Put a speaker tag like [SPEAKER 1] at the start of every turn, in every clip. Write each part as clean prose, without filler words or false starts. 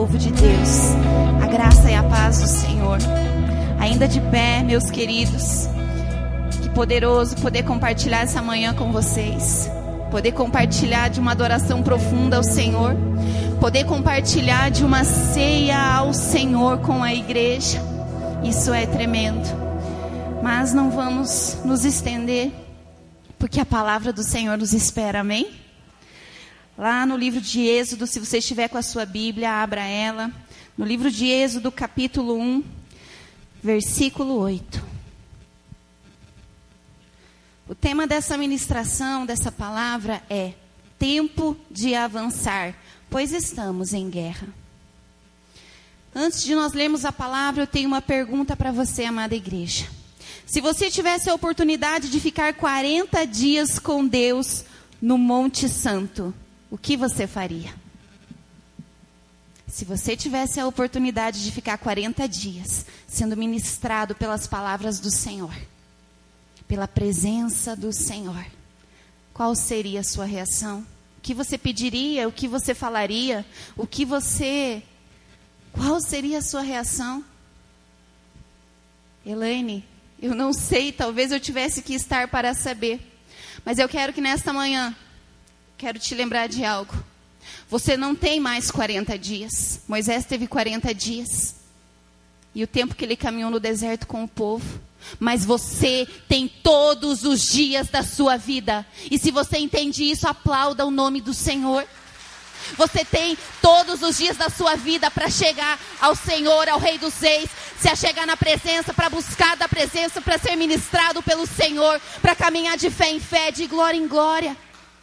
[SPEAKER 1] povo de Deus. A graça e a paz do Senhor. Ainda de pé, meus queridos. Que poderoso poder compartilhar essa manhã com vocês. Poder compartilhar de uma adoração profunda ao Senhor. Poder compartilhar de uma ceia ao Senhor com a igreja. Isso é tremendo. Mas não vamos nos estender, porque a palavra do Senhor nos espera, amém? Lá no livro de Êxodo, se você estiver com a sua Bíblia, abra ela. No livro de Êxodo, capítulo 1, versículo 8. O tema dessa ministração, dessa palavra é tempo de avançar, pois estamos em guerra. Antes de nós lermos a palavra, eu tenho uma pergunta para você, amada igreja. Se você tivesse a oportunidade de ficar 40 dias com Deus no Monte Santo, o que você faria? Se você tivesse a oportunidade de ficar 40 dias sendo ministrado pelas palavras do Senhor, pela presença do Senhor, qual seria a sua reação? O que você pediria? O que você falaria? Qual seria a sua reação? Elaine, eu não sei, talvez eu tivesse que estar para saber. Mas eu quero que nesta manhã, quero te lembrar de algo. Você não tem mais 40 dias. Moisés teve 40 dias. E o tempo que ele caminhou no deserto com o povo. Mas você tem todos os dias da sua vida. E se você entende isso, aplauda o nome do Senhor. Você tem todos os dias da sua vida para chegar ao Senhor, ao Rei dos Reis, se achegar na presença, para buscar da presença, para ser ministrado pelo Senhor, para caminhar de fé em fé, de glória em glória.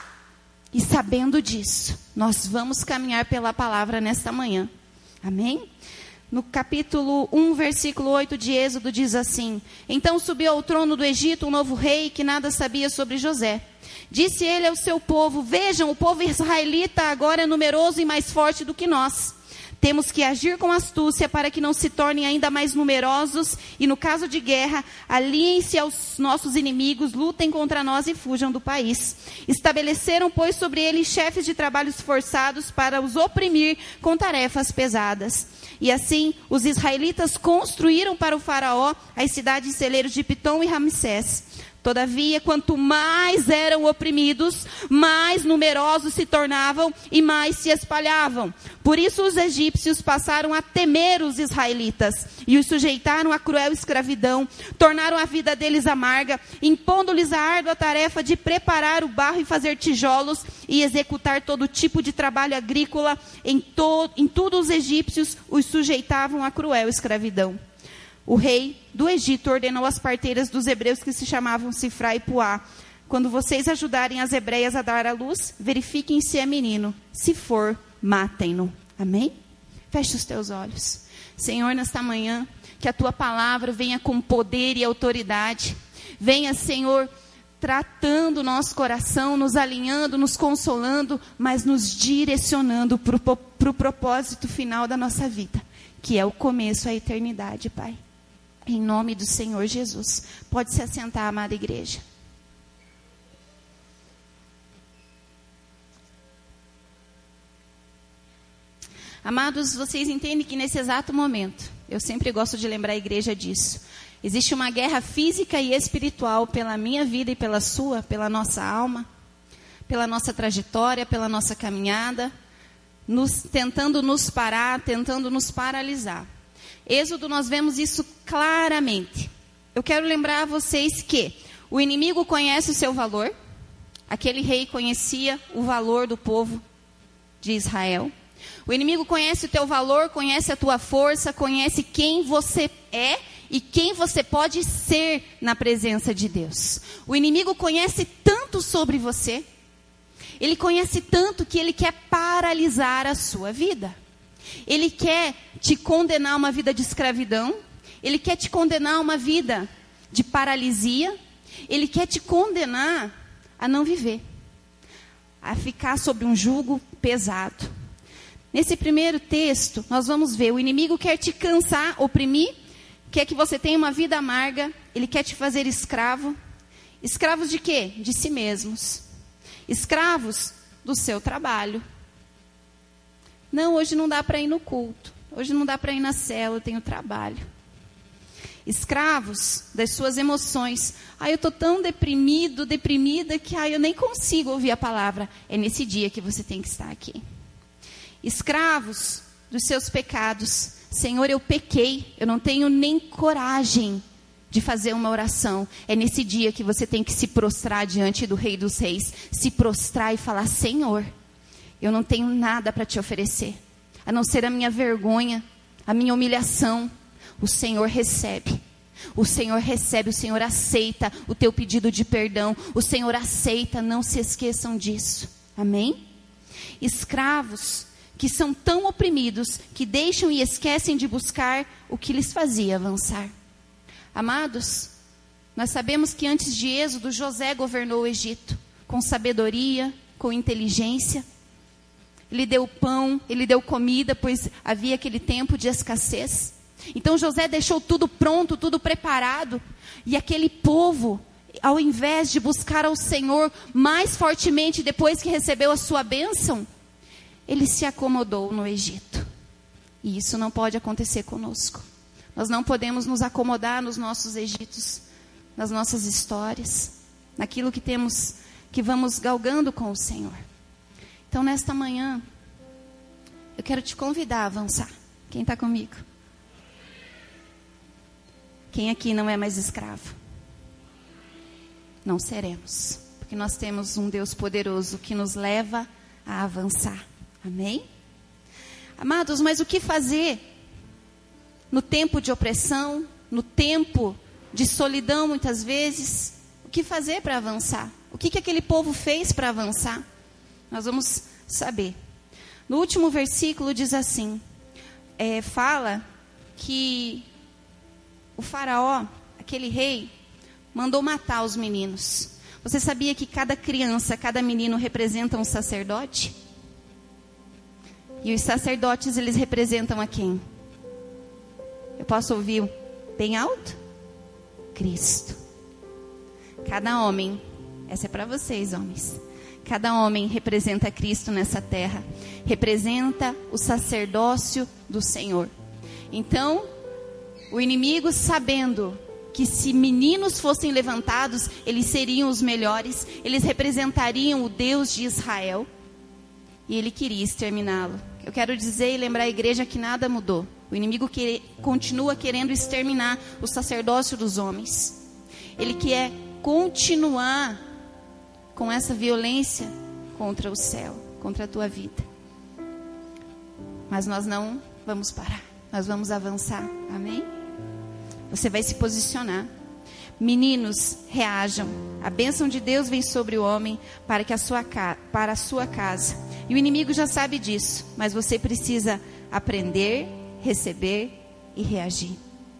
[SPEAKER 1] E sabendo disso, nós vamos caminhar pela palavra nesta manhã. Amém? No capítulo 1, versículo 8 de Êxodo diz assim: Então subiu ao trono do Egito um novo rei que nada sabia sobre José. Disse ele ao seu povo: Vejam, o povo israelita agora é numeroso e mais forte do que nós. Temos que agir com astúcia para que não se tornem ainda mais numerosos e, no caso de guerra, aliem-se aos nossos inimigos, lutem contra nós e fujam do país. Estabeleceram, pois, sobre eles chefes de trabalhos forçados para os oprimir com tarefas pesadas. E assim, os israelitas construíram para o faraó as cidades celeiros de Pitom e Ramsés. Todavia, quanto mais eram oprimidos, mais numerosos se tornavam e mais se espalhavam. Por isso os egípcios passaram a temer os israelitas e os sujeitaram à cruel escravidão, tornaram a vida deles amarga, impondo-lhes a árdua tarefa de preparar o barro e fazer tijolos e executar todo tipo de trabalho agrícola. Em tudo os egípcios os sujeitavam à cruel escravidão. O rei do Egito ordenou às parteiras dos hebreus que se chamavam Sifrá e Puá: Quando vocês ajudarem as hebreias a dar à luz, verifiquem se é menino. Se for, matem-no. Amém? Feche os teus olhos. Senhor, nesta manhã, que a tua palavra venha com poder e autoridade. Venha, Senhor, tratando o nosso coração, nos alinhando, nos consolando, mas nos direcionando para o propósito final da nossa vida, que é o começo, a eternidade, Pai. Em nome do Senhor Jesus. Pode se assentar, amada igreja. Amados, vocês entendem que nesse exato momento, eu sempre gosto de lembrar a igreja disso, existe uma guerra física e espiritual pela minha vida e pela sua, pela nossa alma, pela nossa trajetória, pela nossa caminhada, tentando nos parar, tentando nos paralisar. Êxodo, nós vemos isso claramente. Eu quero lembrar a vocês que o inimigo conhece o seu valor. Aquele rei conhecia o valor do povo de Israel. O inimigo conhece o teu valor, conhece a tua força, conhece quem você é e quem você pode ser na presença de Deus. O inimigo conhece tanto sobre você. Ele conhece tanto que ele quer paralisar a sua vida. Ele quer te condenar a uma vida de escravidão. Ele quer te condenar a uma vida de paralisia. Ele quer te condenar a não viver, a ficar sob um jugo pesado. Nesse primeiro texto, nós vamos ver, o inimigo quer te cansar, oprimir, quer que você tenha uma vida amarga, ele quer te fazer escravo. Escravos de quê? De si mesmos. Escravos do seu trabalho. Não, hoje não dá para ir no culto. Hoje não dá para ir na célula, eu tenho trabalho. Escravos das suas emoções. Eu estou tão deprimida que eu nem consigo ouvir a palavra. É nesse dia que você tem que estar aqui. Escravos dos seus pecados. Senhor, eu pequei, eu não tenho nem coragem de fazer uma oração. É nesse dia que você tem que se prostrar diante do Rei dos Reis. Se prostrar e falar: Senhor, eu não tenho nada para te oferecer, a não ser a minha vergonha, a minha humilhação. O Senhor recebe. O Senhor recebe, o Senhor aceita o teu pedido de perdão. O Senhor aceita, não se esqueçam disso. Amém? Escravos que são tão oprimidos que deixam e esquecem de buscar o que lhes fazia avançar. Amados, nós sabemos que antes de Êxodo, José governou o Egito com sabedoria, com inteligência. Ele deu pão, ele deu comida, pois havia aquele tempo de escassez. Então José deixou tudo pronto, tudo preparado. E aquele povo, ao invés de buscar ao Senhor mais fortemente depois que recebeu a sua bênção, ele se acomodou no Egito. E isso não pode acontecer conosco. Nós não podemos nos acomodar nos nossos Egitos, nas nossas histórias, naquilo que vamos galgando com o Senhor. Então, nesta manhã, eu quero te convidar a avançar. Quem está comigo? Quem aqui não é mais escravo? Não seremos, porque nós temos um Deus poderoso que nos leva a avançar. Amém? Amados, mas o que fazer no tempo de opressão, no tempo de solidão muitas vezes? O que fazer para avançar? O que aquele povo fez para avançar? Nós vamos saber. No último versículo diz assim, fala que o faraó, aquele rei, mandou matar os meninos. Você sabia que cada criança, cada menino representa um sacerdote? E os sacerdotes, eles representam a quem? Eu posso ouvir bem alto? Cristo. Cada homem, essa é para vocês, homens. Cada homem representa Cristo nessa terra. Representa o sacerdócio do Senhor. Então, o inimigo, sabendo que se meninos fossem levantados, eles seriam os melhores, eles representariam o Deus de Israel, e ele queria exterminá-lo. Eu quero dizer e lembrar a igreja que nada mudou. O inimigo continua querendo exterminar o sacerdócio dos homens. Ele quer continuar com essa violência contra o céu, contra a tua vida. Mas nós não vamos parar, nós vamos avançar, amém? Você vai se posicionar. Meninos, reajam. A bênção de Deus vem sobre o homem para a sua casa. E o inimigo já sabe disso, mas você precisa aprender, receber e reagir.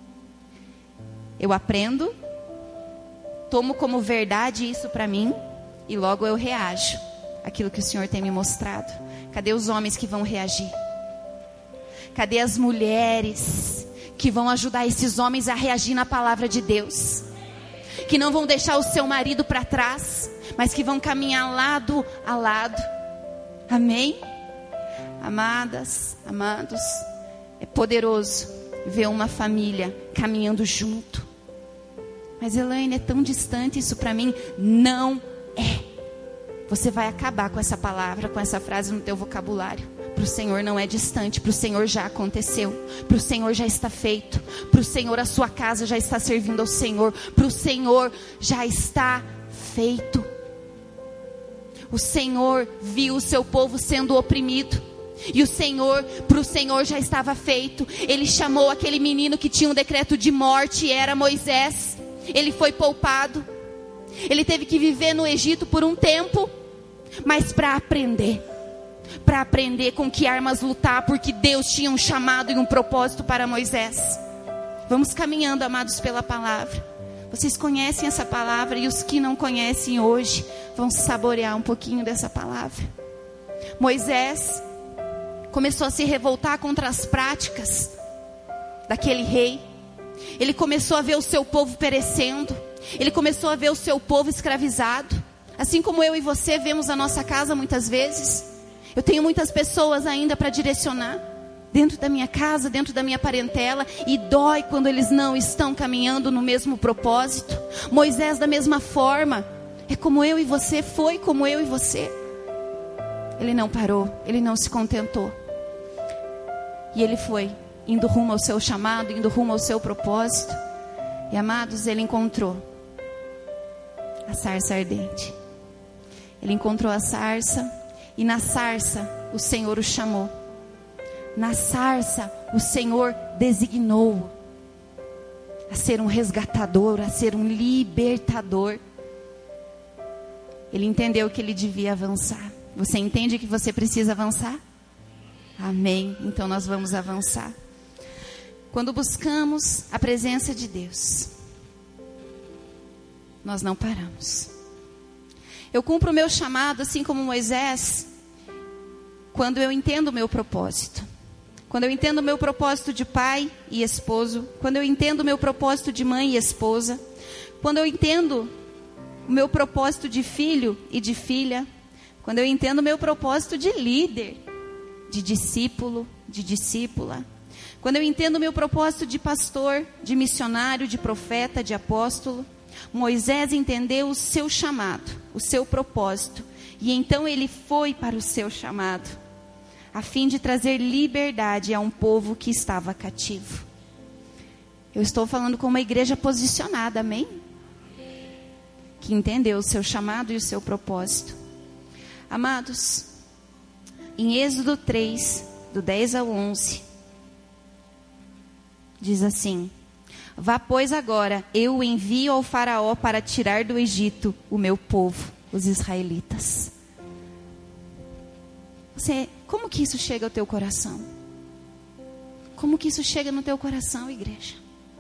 [SPEAKER 1] Eu aprendo, tomo como verdade isso para mim e logo eu reajo aquilo que o Senhor tem me mostrado. Cadê os homens que vão reagir? Cadê as mulheres que vão ajudar esses homens a reagir na palavra de Deus? Que não vão deixar o seu marido para trás, mas que vão caminhar lado a lado. Amém? Amadas, amados, é poderoso ver uma família caminhando junto. Mas Elaine, é tão distante isso para mim. Não é. Você vai acabar com essa palavra, com essa frase no teu vocabulário. Para o Senhor não é distante, para o Senhor já aconteceu, para o Senhor já está feito, para o Senhor a sua casa já está servindo ao Senhor, para o Senhor já está feito. O Senhor viu o seu povo sendo oprimido, e para o Senhor já estava feito. Ele chamou aquele menino que tinha um decreto de morte, era Moisés. Ele foi poupado, ele teve que viver no Egito por um tempo, mas para aprender com que armas lutar, porque Deus tinha um chamado e um propósito para Moisés. Vamos caminhando, amados, pela palavra. Vocês conhecem essa palavra, e os que não conhecem hoje vão saborear um pouquinho dessa palavra. Moisés começou a se revoltar contra as práticas daquele rei. Ele começou a ver o seu povo perecendo. Ele começou a ver o seu povo escravizado, assim como eu e você vemos a nossa casa muitas vezes. Eu tenho muitas pessoas ainda para direcionar, dentro da minha casa, dentro da minha parentela, e dói quando eles não estão caminhando no mesmo propósito. Moisés, da mesma forma, é como eu e você, foi como eu e você. Ele não parou, ele não se contentou. E ele foi, indo rumo ao seu chamado, indo rumo ao seu propósito. E amados, ele encontrou a sarça ardente. Ele encontrou a sarça, e na sarça o Senhor o chamou. Na sarça o Senhor designou a ser um resgatador, a ser um libertador. Ele entendeu que ele devia avançar. Você entende que você precisa avançar? Amém. Então nós vamos avançar. Quando buscamos a presença de Deus, nós não paramos. Eu cumpro o meu chamado, assim como Moisés, quando eu entendo o meu propósito. Quando eu entendo o meu propósito de pai e esposo. Quando eu entendo o meu propósito de mãe e esposa. Quando eu entendo o meu propósito de filho e de filha. Quando eu entendo o meu propósito de líder, de discípulo, de discípula. Quando eu entendo o meu propósito de pastor, de missionário, de profeta, de apóstolo. Moisés entendeu o seu chamado, o seu propósito. E então ele foi para o seu chamado, a fim de trazer liberdade a um povo que estava cativo. Eu estou falando com uma igreja posicionada, amém? Que entendeu o seu chamado e o seu propósito. Amados, em Êxodo 3, do 10 ao 11, diz assim: vá, pois, agora, eu o envio ao faraó para tirar do Egito o meu povo, os israelitas. Como que isso chega ao teu coração? Como que isso chega no teu coração, igreja?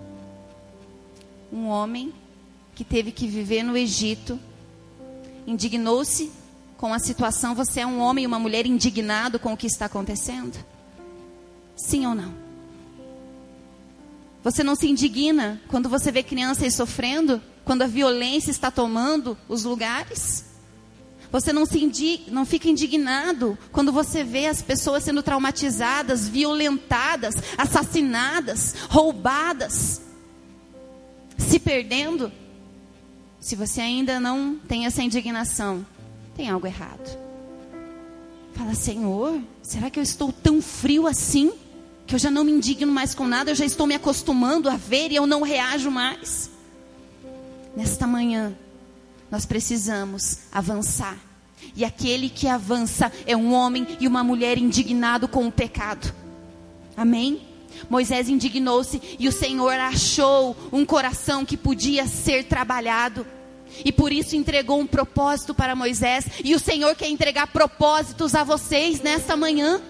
[SPEAKER 1] Um homem que teve que viver no Egito, indignou-se com a situação. Você é um homem e uma mulher indignado com o que está acontecendo? Sim ou não? Você não se indigna quando você vê crianças sofrendo? Quando a violência está tomando os lugares? Você não fica indignado quando você vê as pessoas sendo traumatizadas, violentadas, assassinadas, roubadas, se perdendo? Se você ainda não tem essa indignação, tem algo errado. Fala: Senhor, será que eu estou tão frio assim? Que eu já não me indigno mais com nada, eu já estou me acostumando a ver e eu não reajo mais. Nesta manhã, nós precisamos avançar. E aquele que avança é um homem e uma mulher indignado com o pecado. Amém? Moisés indignou-se e o Senhor achou um coração que podia ser trabalhado. E por isso entregou um propósito para Moisés. E o Senhor quer entregar propósitos a vocês nesta manhã.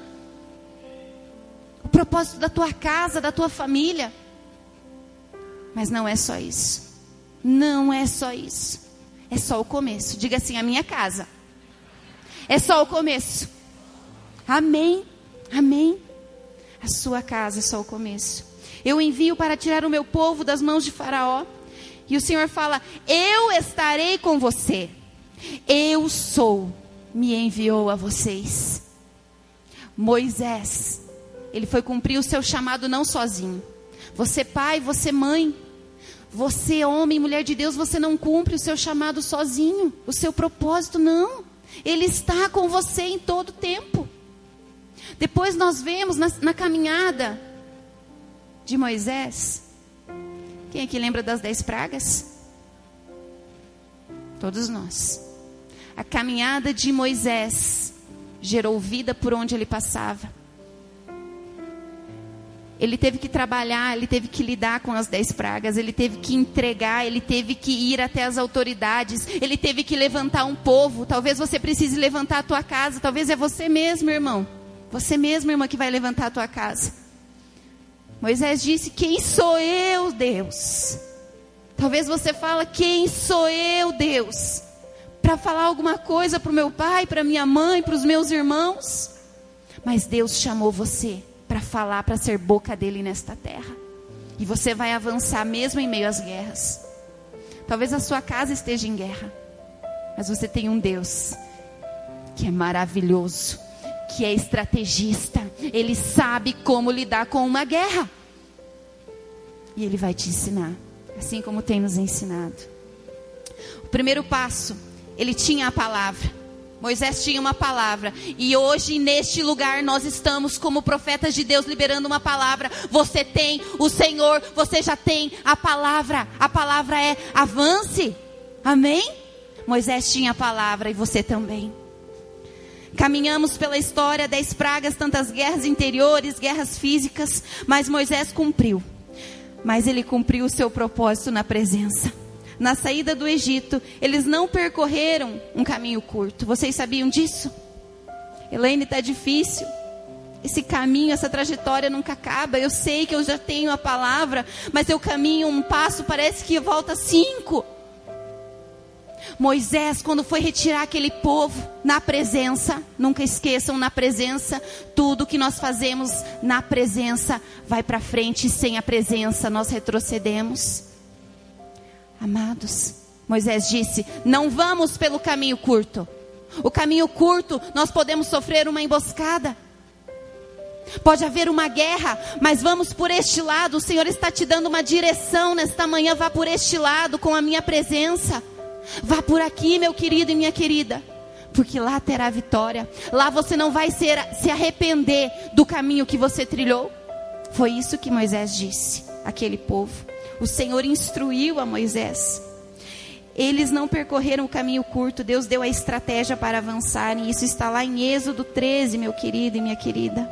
[SPEAKER 1] O propósito da tua casa, da tua família. Mas não é só isso. Não é só isso. É só o começo. Diga assim: a minha casa. É só o começo. Amém. Amém. A sua casa é só o começo. Eu envio para tirar o meu povo das mãos de Faraó. E o Senhor fala: eu estarei com você. Eu sou, me enviou a vocês. Moisés, ele foi cumprir o seu chamado não sozinho. Você pai, você mãe, você homem e mulher de Deus, você não cumpre o seu chamado sozinho. O seu propósito não. Ele está com você em todo tempo. Depois nós vemos na caminhada de Moisés. Quem aqui lembra das 10 pragas? Todos nós. A caminhada de Moisés gerou vida por onde ele passava. Ele teve que trabalhar, ele teve que lidar com as 10 pragas, ele teve que entregar, ele teve que ir até as autoridades, ele teve que levantar um povo. Talvez você precise levantar a tua casa, talvez é você mesmo, irmão. Você mesmo, irmã, que vai levantar a tua casa. Moisés disse: quem sou eu, Deus? Talvez você fala: quem sou eu, Deus? Para falar alguma coisa para o meu pai, para minha mãe, para os meus irmãos. Mas Deus chamou você para falar, para ser boca dele nesta terra. E você vai avançar mesmo em meio às guerras. Talvez a sua casa esteja em guerra, mas você tem um Deus que é maravilhoso, que é estrategista. Ele sabe como lidar com uma guerra. E Ele vai te ensinar, assim como tem nos ensinado. O primeiro passo, ele tinha a palavra. Moisés tinha uma palavra. E hoje, neste lugar, nós estamos como profetas de Deus liberando uma palavra. Você tem o Senhor, você já tem a palavra. A palavra é avance. Amém? Moisés tinha a palavra e você também. Caminhamos pela história, 10 pragas, tantas guerras interiores, guerras físicas. Mas Moisés cumpriu. Mas ele cumpriu o seu propósito na presença. Na saída do Egito, eles não percorreram um caminho curto. Vocês sabiam disso? Elaine, está difícil. Esse caminho, essa trajetória nunca acaba. Eu sei que eu já tenho a palavra, mas eu caminho um passo, parece que volta 5. Moisés, quando foi retirar aquele povo na presença, nunca esqueçam, na presença, tudo que nós fazemos na presença vai para frente. Sem a presença nós retrocedemos. Amados, Moisés disse, não vamos pelo caminho curto. O caminho curto, nós podemos sofrer uma emboscada. Pode haver uma guerra, mas vamos por este lado. O Senhor está te dando uma direção nesta manhã. Vá por este lado com a minha presença. Vá por aqui, meu querido e minha querida. Porque lá terá vitória. Lá você não vai se arrepender do caminho que você trilhou. Foi isso que Moisés disse àquele povo. O Senhor instruiu a Moisés. Eles não percorreram o caminho curto. Deus deu a estratégia para avançarem. Isso está lá em Êxodo 13, meu querido e minha querida.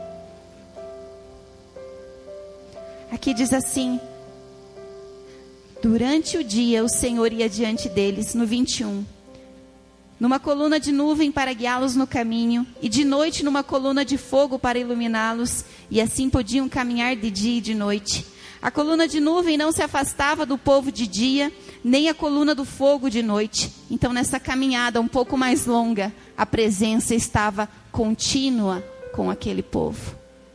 [SPEAKER 1] Aqui diz assim: durante o dia o Senhor ia diante deles, no 21. Numa coluna de nuvem para guiá-los no caminho, e de noite numa coluna de fogo para iluminá-los, e assim podiam caminhar de dia e de noite. A coluna de nuvem não se afastava do povo de dia, nem a coluna do fogo de noite. Então, nessa caminhada um pouco mais longa, a presença estava contínua com aquele povo.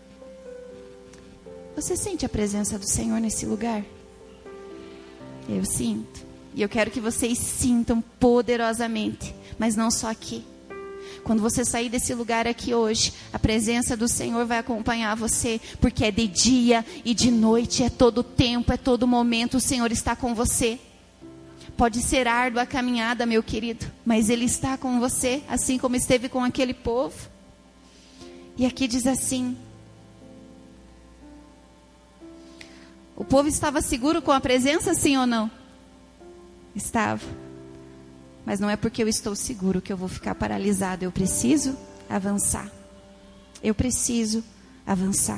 [SPEAKER 1] Você sente a presença do Senhor nesse lugar? Eu sinto. E eu quero que vocês sintam poderosamente, mas não só aqui. Quando você sair desse lugar aqui hoje, a presença do Senhor vai acompanhar você, porque é de dia e de noite, é todo tempo, é todo momento, o Senhor está com você. Pode ser árdua a caminhada, meu querido, mas Ele está com você, assim como esteve com aquele povo. E aqui diz assim: o povo estava seguro com a presença, sim ou não? Estava. Mas não é porque eu estou seguro que eu vou ficar paralisado. Eu preciso avançar. Eu preciso avançar.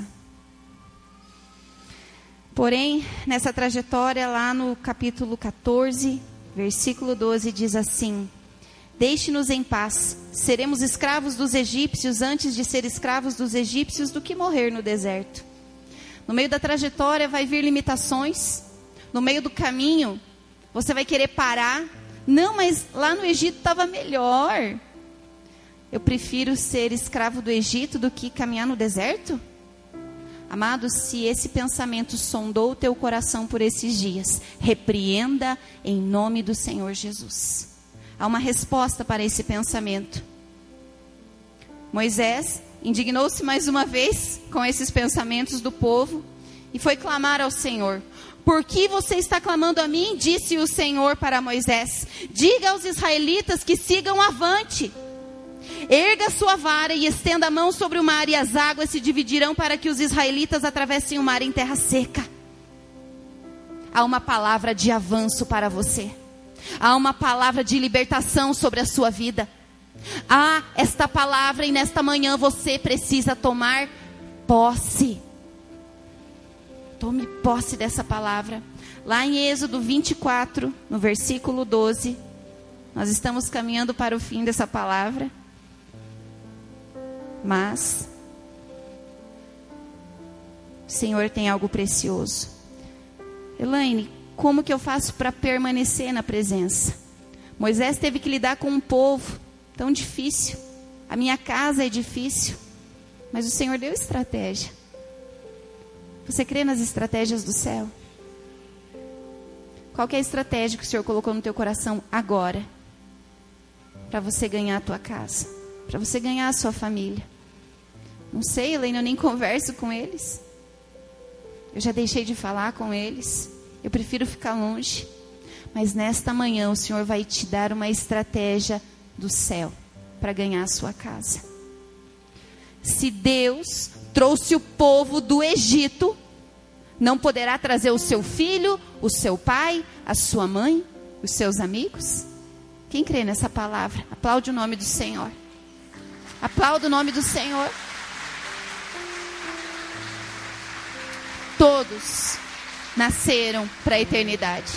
[SPEAKER 1] Porém, nessa trajetória, lá no capítulo 14, versículo 12, diz assim: deixe-nos em paz. Seremos escravos dos egípcios antes de ser escravos dos egípcios do que morrer no deserto. No meio da trajetória vai vir limitações. No meio do caminho, você vai querer parar. Não, mas lá no Egito estava melhor. Eu prefiro ser escravo do Egito do que caminhar no deserto? Amado, se esse pensamento sondou o teu coração por esses dias, repreenda em nome do Senhor Jesus. Há uma resposta para esse pensamento. Moisés indignou-se mais uma vez com esses pensamentos do povo e foi clamar ao Senhor. Por que você está clamando a mim? Disse o Senhor para Moisés. Diga aos israelitas que sigam avante. Erga sua vara e estenda a mão sobre o mar, e as águas se dividirão para que os israelitas atravessem o mar em terra seca. Há uma palavra de avanço para você. Há uma palavra de libertação sobre a sua vida. Há esta palavra, e nesta manhã você precisa tomar posse. Tome posse dessa palavra. Lá em Êxodo 24, no versículo 12, nós estamos caminhando para o fim dessa palavra. Mas o Senhor tem algo precioso. Elaine, como que eu faço para permanecer na presença? Moisés teve que lidar com um povo tão difícil. A minha casa é difícil. Mas o Senhor deu estratégia. Você crê nas estratégias do céu? Qual que é a estratégia que o Senhor colocou no teu coração agora? Para você ganhar a tua casa. Para você ganhar a sua família. Não sei, Elaine, eu nem converso com eles. Eu já deixei de falar com eles. Eu prefiro ficar longe. Mas nesta manhã o Senhor vai te dar uma estratégia do céu para ganhar a sua casa. Se Deus trouxe o povo do Egito, não poderá trazer o seu filho, o seu pai, a sua mãe, os seus amigos? Quem crê nessa palavra? Aplaude o nome do Senhor. Aplaude o nome do Senhor. Todos nasceram para a eternidade.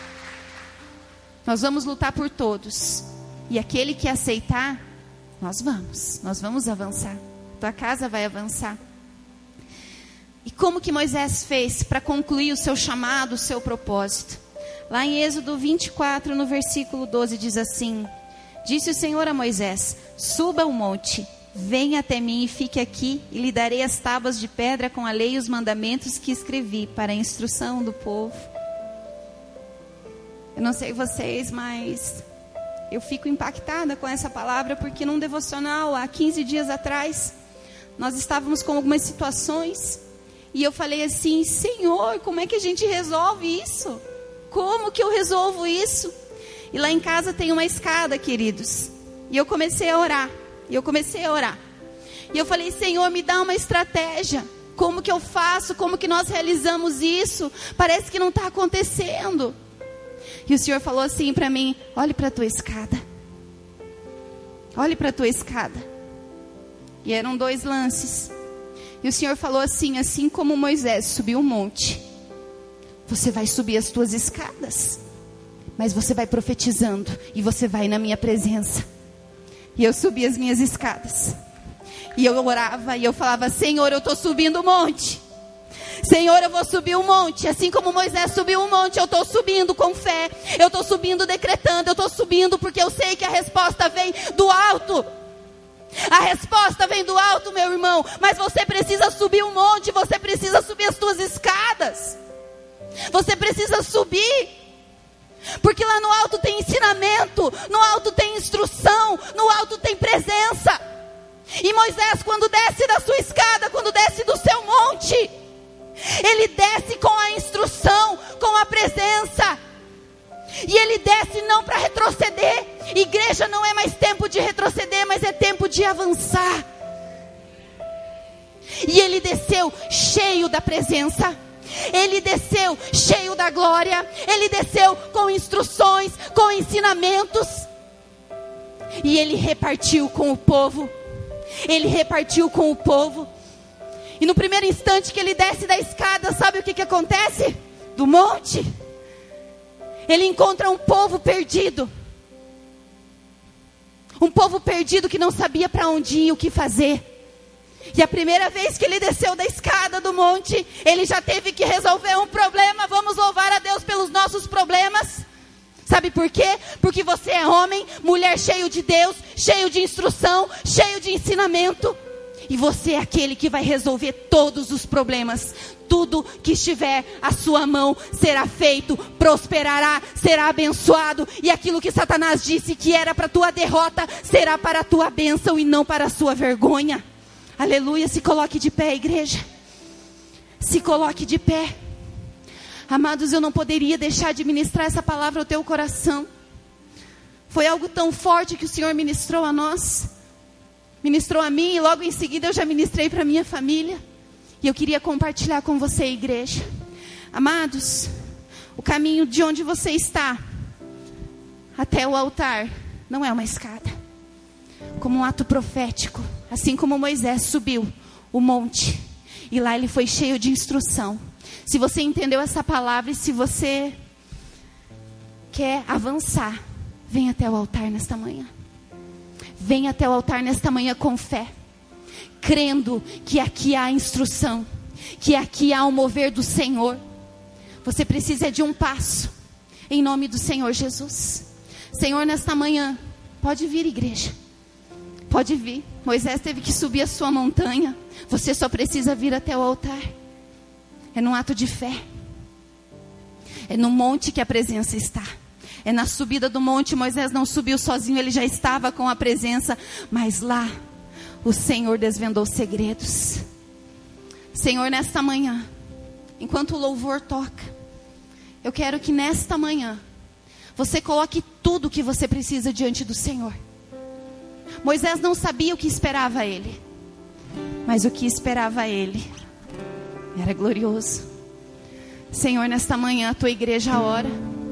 [SPEAKER 1] Nós vamos lutar por todos. E aquele que aceitar, nós vamos avançar. Tua casa vai avançar. E como que Moisés fez para concluir o seu chamado, o seu propósito? Lá em Êxodo 24, no versículo 12, diz assim: Disse o Senhor a Moisés: Suba o monte, venha até mim e fique aqui, e lhe darei as tábuas de pedra com a lei e os mandamentos que escrevi para a instrução do povo. Eu não sei vocês, mas eu fico impactada com essa palavra, porque num devocional, há 15 dias atrás, nós estávamos com algumas situações, e eu falei assim: Senhor, como é que a gente resolve isso? Como que eu resolvo isso? E lá em casa tem uma escada, queridos, e eu comecei a orar, e eu falei: Senhor, me dá uma estratégia, como que eu faço, como que nós realizamos isso? Parece que não está acontecendo. E o Senhor falou assim para mim: olhe para a tua escada. Olhe para a tua escada. E eram 2 lances. E o Senhor falou assim: assim como Moisés subiu o monte, você vai subir as tuas escadas. Mas você vai profetizando e você vai na minha presença. E eu subi as minhas escadas. E eu orava e eu falava: Senhor, eu estou subindo o monte. Senhor, eu vou subir um monte. Assim como Moisés subiu um monte, eu estou subindo com fé. Eu estou subindo decretando. Eu estou subindo porque eu sei que a resposta vem do alto. A resposta vem do alto, meu irmão. Mas você precisa subir um monte. Você precisa subir as tuas escadas. Você precisa subir. Porque lá no alto tem ensinamento. No alto tem instrução. No alto tem presença. E Moisés, quando desce da sua escada, quando desce do seu monte, ele desce com a instrução, com a presença. E ele desce não para retroceder. Igreja, não é mais tempo de retroceder, mas é tempo de avançar. E ele desceu cheio da presença. Ele desceu cheio da glória. Ele desceu com instruções, com ensinamentos. E ele repartiu com o povo. Ele repartiu com o povo. E no primeiro instante que ele desce da escada, sabe o que acontece? Do monte, ele encontra um povo perdido. Um povo perdido que não sabia para onde ir, o que fazer. E a primeira vez que ele desceu da escada do monte, ele já teve que resolver um problema. Vamos louvar a Deus pelos nossos problemas. Sabe por quê? Porque você é homem, mulher cheio de Deus, cheio de instrução, cheio de ensinamento. E você é aquele que vai resolver todos os problemas. Tudo que estiver à sua mão será feito, prosperará, será abençoado. E aquilo que Satanás disse que era para a tua derrota, será para a tua bênção e não para a sua vergonha. Aleluia, se coloque de pé, igreja. Se coloque de pé. Amados, eu não poderia deixar de ministrar essa palavra ao teu coração. Foi algo tão forte que o Senhor ministrou a nós. Ministrou a mim e logo em seguida eu já ministrei para a minha família. E eu queria compartilhar com você, igreja. Amados, o caminho de onde você está até o altar não é uma escada. Como um ato profético, assim como Moisés subiu o monte e lá ele foi cheio de instrução. Se você entendeu essa palavra e se você quer avançar, vem até o altar nesta manhã. Vem até o altar nesta manhã com fé, crendo que aqui há instrução, que aqui há o mover do Senhor. Você precisa de um passo, em nome do Senhor Jesus. Senhor, nesta manhã, pode vir, igreja, pode vir. Moisés teve que subir a sua montanha, você só precisa vir até o altar. É num ato de fé, é no monte que a presença está. É na subida do monte. Moisés não subiu sozinho, ele já estava com a presença. Mas lá, o Senhor desvendou segredos. Senhor, nesta manhã, enquanto o louvor toca, eu quero que nesta manhã você coloque tudo o que você precisa diante do Senhor. Moisés não sabia o que esperava ele, mas o que esperava ele era glorioso. Senhor, nesta manhã a tua igreja ora.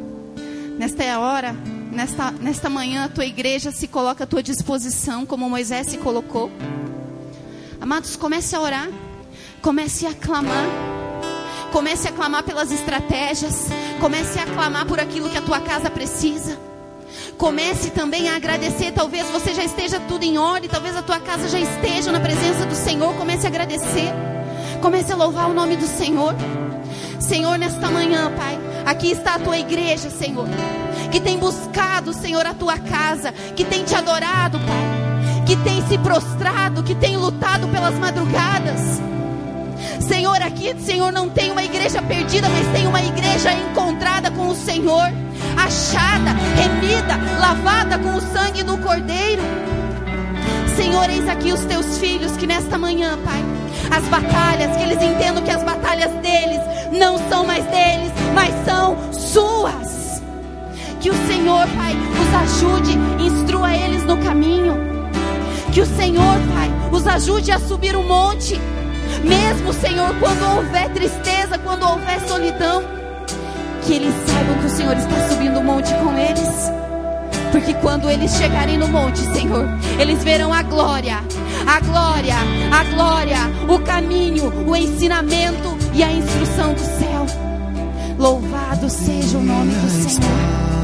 [SPEAKER 1] Nesta manhã a tua igreja se coloca à tua disposição, como Moisés se colocou. Amados, comece a orar, comece a clamar. Comece a clamar pelas estratégias. Comece a clamar por aquilo que a tua casa precisa. Comece também a agradecer. Talvez você já esteja tudo em ordem, talvez a tua casa já esteja na presença do Senhor. Comece a agradecer. Comece a louvar o nome do Senhor. Senhor, nesta manhã, Pai, aqui está a tua igreja, Senhor, que tem buscado, Senhor, a tua casa, que tem te adorado, Pai, que tem se prostrado, que tem lutado pelas madrugadas. Senhor, aqui, Senhor, não tem uma igreja perdida, mas tem uma igreja encontrada com o Senhor, achada, remida, lavada com o sangue do Cordeiro. Senhor, eis aqui os teus filhos que nesta manhã, Pai, as batalhas, que eles entendam que as batalhas deles não são mais deles, mas são suas. Que o Senhor, Pai, os ajude, instrua eles no caminho. Que o Senhor, Pai, os ajude a subir o monte. Mesmo, Senhor, quando houver tristeza, quando houver solidão, que eles saibam que o Senhor está subindo o monte com eles. Porque quando eles chegarem no monte, Senhor, eles verão a glória, a glória, a glória, o caminho, o ensinamento e a instrução do céu. Louvado seja o nome do Senhor.